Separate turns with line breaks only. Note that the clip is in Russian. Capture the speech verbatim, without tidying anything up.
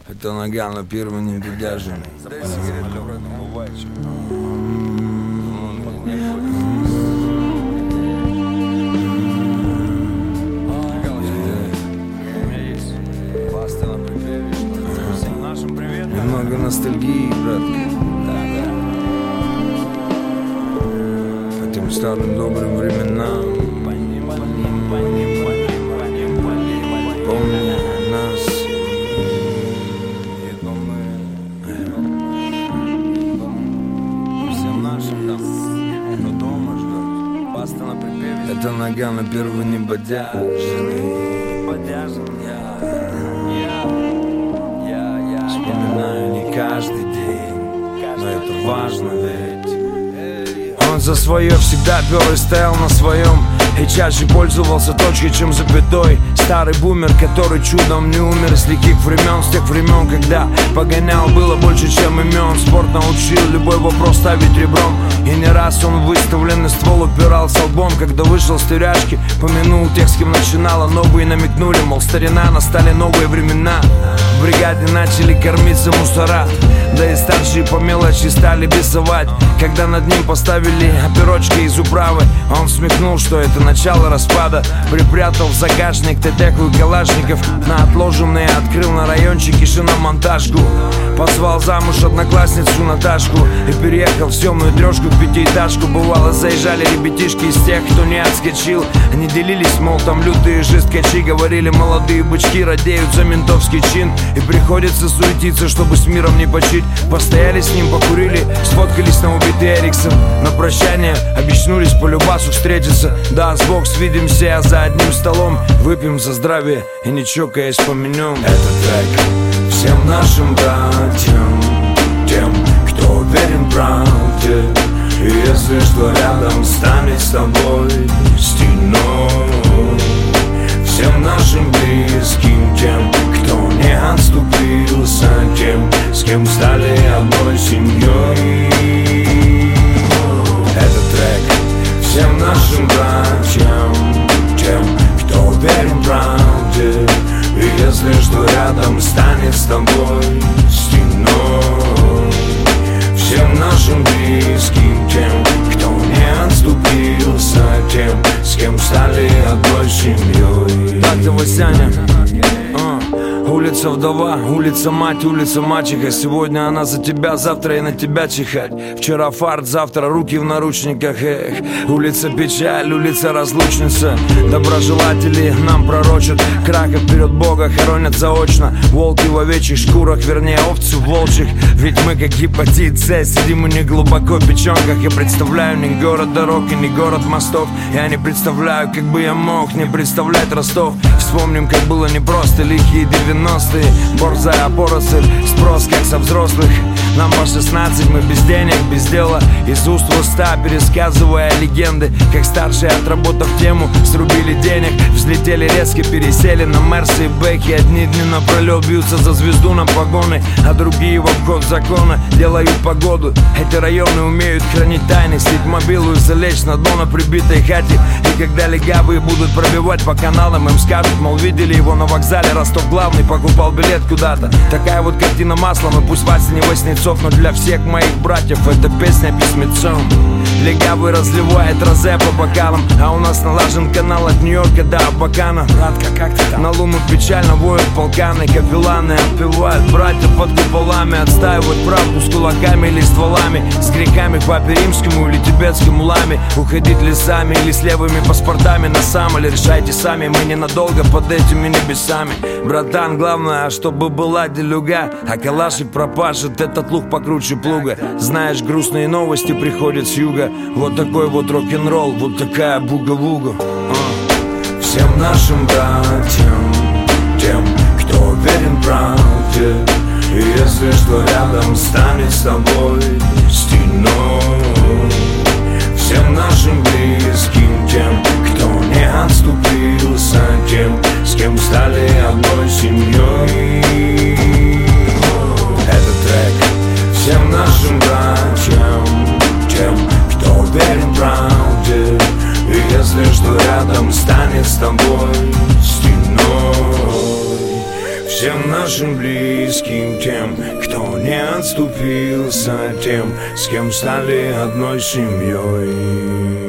Это нога на первый не дудяжен. Немного ностальгии, братка. По тем старым добрым временам. Помни нас. Всем нашим там, кто дома ждет. Паста на припеве. Это нога на первый не бодяжный. Бодяжный. Вспоминаю не каждый день, но это важно ведь. Он за свое всегда пер и стоял на своем, и чаще пользовался точкой, чем запятой. Старый бумер, который чудом не умер с лихих времен, с тех времен, когда погонял было больше, чем имен. Спорт научил любой вопрос ставить ребром, и не раз он выставленный ствол упирался лбом. Когда вышел с тюряшки, помянул тех, с кем начинала. Новые намекнули, мол, старина, настали новые времена. В бригаде начали кормиться мусора, да и старшие по мелочи стали бесовать. Когда над ним поставили оперочки из управы, он смехнул, что это начало распада. Припрятал в загашник тетеху и калашников, на отложенные открыл на райончике шиномонтажку. Позвал замуж одноклассницу Наташку и переехал в темную трешку в пятиэтажку. Бывало, заезжали ребятишки из тех, кто не отскочил. Они делились, мол, там лютые жесткачи. Говорили, молодые бычки радеют за ментовский чин, и приходится суетиться, чтобы с миром не почить. Постояли с ним, покурили, сфоткались на убитый Эриксон. На прощание обещнулись по любасу встретиться. Да, сбок свидимся за одним столом, выпьем за здравие и не чокаясь помянем. Этот трек всем нашим братьям, тем, кто уверен в правде, и если что рядом станет с тобой стеной. Всем нашим близким, тем, кто не отступился, тем, с кем стали одной семьей. Этот трек всем нашим братьям, тем, кто уверен в правде, и если что рядом станет с тобой стеной. Всем нашим близким, тем, кто не отступился, тем, с кем стали одной семьей. Так-то, Васяня, а. Улица вдова, улица мать, улица мачеха. Сегодня она за тебя, завтра и на тебя чихать. Вчера фарт, завтра руки в наручниках. Эх, улица печаль, улица разлучница. Доброжелатели нам пророчат крах, и вперед Бога хоронят заочно. Волки в овечьих шкурах, вернее овцы в волчьих. Ведь мы как гепатит С, сидим у них глубоко в печенках. Я представляю не город дорог и не город мостов. Я не представляю, как бы я мог не представлять Ростов. Вспомним, как было непросто, лихие девяностые. Борзая поросль, спрос как со взрослых. Нам по шестнадцать, мы без денег, без дела, из уст в уста пересказывая легенды. Как старшие, отработав тему, срубили денег, взлетели резко, пересели на Мерсы и Бэхи. Одни дни напролет бьются за звезду на погоны, а другие в обход закона делают погоду. Эти районы умеют хранить тайны, слить мобилу и залечь на дно на прибитой хате. И когда легавые будут пробивать по каналам, им скажут, мол, видели его на вокзале, Ростов главный покупал билет куда-то. Такая вот картина маслом, и пусть Вася не Васнецов, но для всех моих братьев эта песня письмецом. Легавый разливает розе по бокалам, а у нас налажен канал от Нью-Йорка до Абакана. Братка, как ты там? На луну печально воют полканы, капелланы отпевают братья под куполами. Отстаивают правду с кулаками или стволами, с грехами к папе римскому или тибетскому ламе. Уходить лесами или с левыми паспортами на сам, или решайте сами, мы ненадолго под этими небесами. Братан, главное, чтобы была делюга, а калашик пропашет этот лук покруче плуга. Знаешь, грустные новости приходят с юга. Вот такой вот рок-н-ролл, вот такая буга-вуга. а. Всем нашим братьям, тем, кто уверен в правде, и если что рядом станет с тобой стеной. Всем нашим близким, тем, кто не отступился, тем, с кем стали одной семьей. Этот трек всем нашим братьям, тем, кто уверен в правде, и если что рядом станет с тобой стеной. Всем нашим нашим близким, тем, кто не отступился, тем, с кем стали одной семьей.